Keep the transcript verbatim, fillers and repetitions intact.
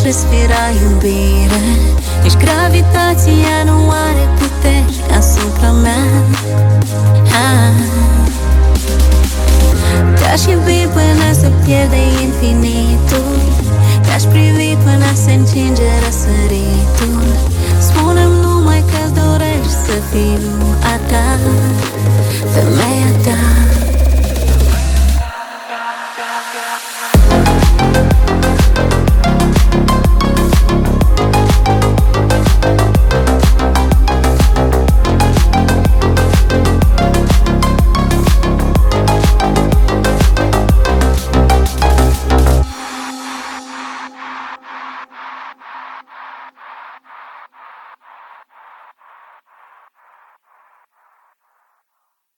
respira iubire. Nici gravitația nu are puteri asupra mea. ah. Te-aș iubi până se pierde infinitul, te-aș privi până se încinge răsăritul. Spune-mi numai că-ți dorești să fiu a ta, femeia ta.